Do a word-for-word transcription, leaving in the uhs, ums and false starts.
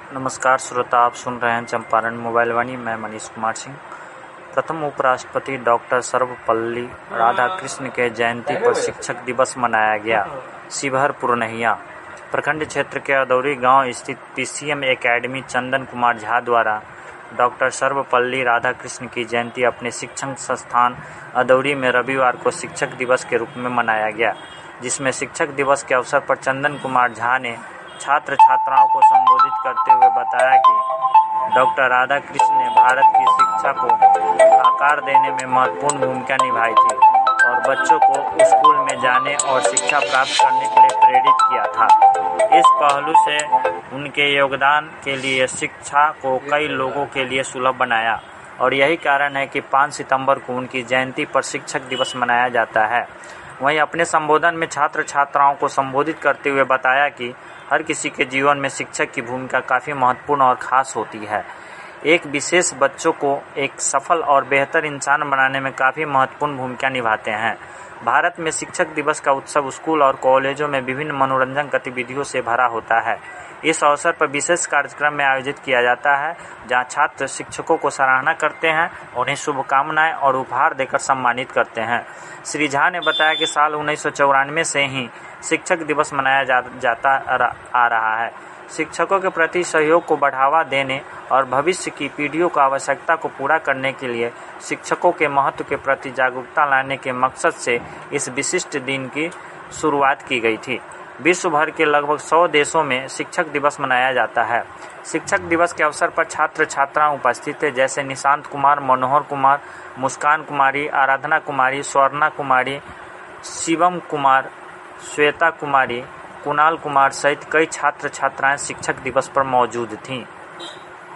नमस्कार श्रोता, आप सुन रहे हैं चंपारण मोबाइल वाणी। मैं मनीष कुमार सिंह। प्रथम उपराष्ट्रपति डॉक्टर सर्वपल्ली राधाकृष्ण के जयंती पर शिक्षक दिवस मनाया गया। शिवहर पुरनहिया प्रखंड क्षेत्र के अदौरी गांव स्थित पीसीएम एकेडमी चंदन कुमार झा द्वारा डॉक्टर सर्वपल्ली राधाकृष्ण की जयंती अपने शिक्षण संस्थान अदौरी में रविवार को शिक्षक दिवस के रूप में मनाया गया, जिसमें शिक्षक दिवस के अवसर पर चंदन कुमार झा ने छात्र छात्राओं को संबोधित करते हुए बताया कि डॉक्टर राधाकृष्ण ने भारत की शिक्षा को आकार देने में महत्वपूर्ण भूमिका निभाई थी और बच्चों को स्कूल में जाने और शिक्षा प्राप्त करने के लिए प्रेरित किया था। इस पहलू से उनके योगदान के लिए शिक्षा को कई लोगों के लिए सुलभ बनाया और यही कारण है कि पाँच सितंबर को उनकी जयंती पर शिक्षक दिवस मनाया जाता है। वहीं अपने संबोधन में छात्र छात्राओं को संबोधित करते हुए बताया कि हर किसी के जीवन में शिक्षक की भूमिका काफ़ी महत्वपूर्ण और ख़ास होती है। एक विशेष बच्चों को एक सफल और बेहतर इंसान बनाने में काफ़ी महत्वपूर्ण भूमिका निभाते हैं। भारत में शिक्षक दिवस का उत्सव स्कूल और कॉलेजों में विभिन्न मनोरंजन गतिविधियों से भरा होता है। इस अवसर पर विशेष कार्यक्रम में आयोजित किया जाता है, जहां छात्र शिक्षकों को सराहना करते हैं, उन्हें शुभकामनाएं और उपहार देकर सम्मानित करते हैं। श्री झा ने बताया कि साल उन्नीस सौ चौरानवे से ही शिक्षक दिवस मनाया जा, जाता आ रहा है। शिक्षकों के प्रति सहयोग को बढ़ावा देने और भविष्य की पीढ़ियों की आवश्यकता को पूरा करने के लिए शिक्षकों के महत्व के प्रति जागरूकता लाने के मकसद से इस विशिष्ट दिन की शुरुआत की गई थी। विश्व भर के लगभग सौ देशों में शिक्षक दिवस मनाया जाता है। शिक्षक दिवस के अवसर पर छात्र छात्राएं उपस्थित थे, जैसे निशांत कुमार, मनोहर कुमार, मुस्कान कुमारी, आराधना कुमारी, स्वर्णा कुमारी, शिवम कुमार, श्वेता कुमारी, कुणाल कुमार सहित कई छात्र छात्राएं शिक्षक दिवस पर मौजूद थीं।